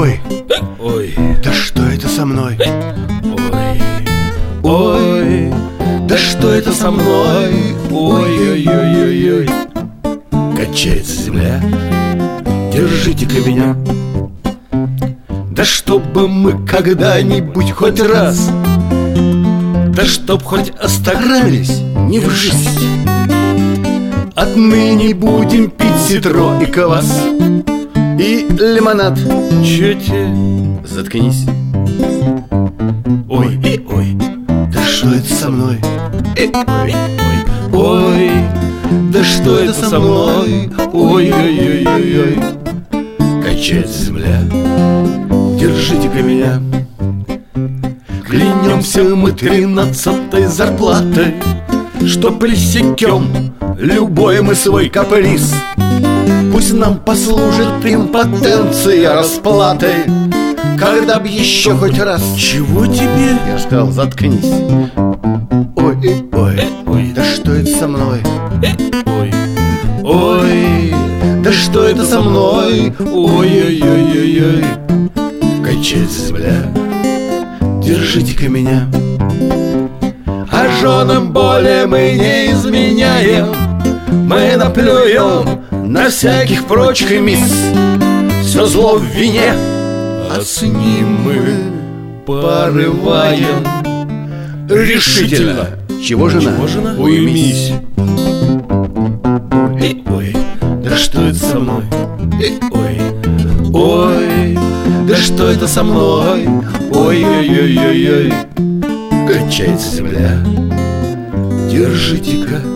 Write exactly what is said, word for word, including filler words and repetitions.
Ой, ой, да что это со мной? ой, ой, да что это со мной? Ой-ой-ой-ой-ой. Качается земля, держите-ка меня. Да чтобы мы когда-нибудь хоть раз, да чтоб хоть остагрались не в жизнь. Отныне будем пить ситро и квас И лимонад. Чете, Заткнись. ой, и ой, Да что это со мной? и ой, ой, ой, да что это со мной? Ой-ой-ой-ой-ой. Качается земля, держите-ка меня. Клянемся мы тринадцатой зарплатой, что пресекем любой мы свой каприз. Пусть нам послужит импотенция расплатой, когда б еще хоть раз. Чего тебе? Я сказал, заткнись. Ой, ой, Ой, да что это со мной? ой, ой, да что это со мной? Ой-ой-ой-ой-ой. Качается земля, держите-ка меня. А женам более мы не изменяем. Мы наплюем на всяких прочих мисс. Все зло в вине, а с ним мы порываем решительно. Чего жена? Чего жена? Уймись. Ой, ой, да что это со мной? Ой, ой, да что это со мной? Ой-ой-ой-ой-ой. Качается земля, держите-ка